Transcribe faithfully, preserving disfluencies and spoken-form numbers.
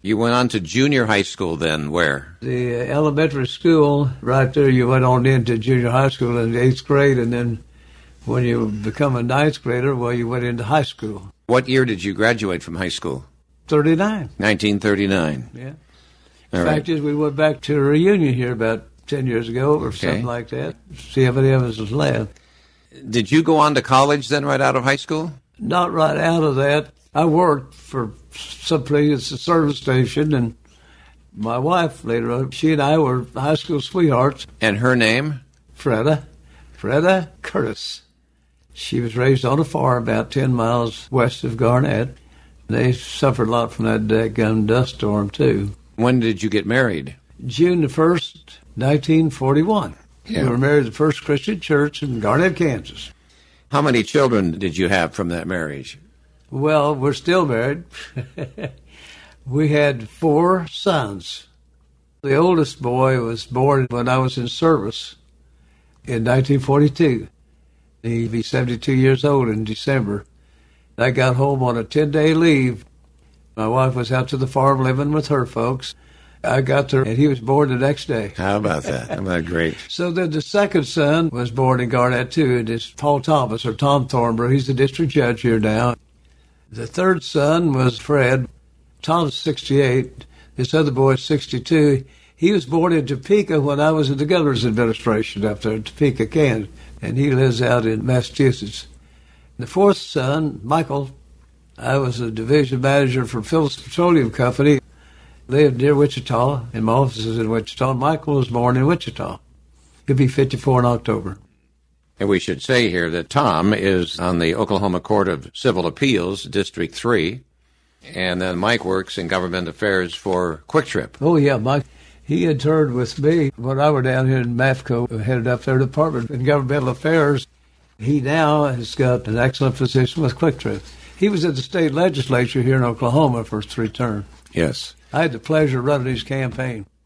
You went on to junior high school then, where? The elementary school, right there, you went on into junior high school in the eighth grade, and then when you become a ninth grader, well, you went into high school. What year did you graduate from high school? thirty-nine. nineteen thirty-nine. Yeah. All the right. fact is, we went back to a reunion here about ten years ago or Okay. something like that. See how many of us was left. Did you go on to college then right out of high school? Not right out of that. I worked for some place, a service station, and my wife later on, she and I were high school sweethearts. And her name? Freda, Freda Curtis. She was raised on a farm about ten miles west of Garnett. They suffered a lot from that daggum dust storm, too. When did you get married? June the first, nineteen forty-one. Yeah. We were married at the First Christian Church in Garnett, Kansas. How many children did you have from that marriage? Well, we're still married. We had four sons. The oldest boy was born when I was in service in nineteen forty-two. He'd be seventy-two years old in December. I got home on a ten-day leave. My wife was out to the farm living with her folks. I got there, and he was born the next day. How about that? How about great? So then the second son was born in Garnett, too, and it's Paul Thomas, or Tom Thornborough. He's the district judge here now. The third son was Fred. Tom's sixty-eight. This other boy is sixty-two. He was born in Topeka when I was in the governor's administration up there in Topeka, Kansas, and he lives out in Massachusetts. The fourth son, Michael, I was a division manager for Phillips Petroleum Company. Lived near Wichita, and my office is in Wichita. Michael was born in Wichita. He'll be fifty-four in October. And we should say here that Tom is on the Oklahoma Court of Civil Appeals, District three, and then Mike works in government affairs for Quick Trip. Oh, yeah, Mike. He interned with me when I were down here in MAFCO, headed up their department in governmental affairs. He now has got an excellent position with Quick Trip. He was at the state legislature here in Oklahoma for three terms. Yes. I had the pleasure of running his campaign.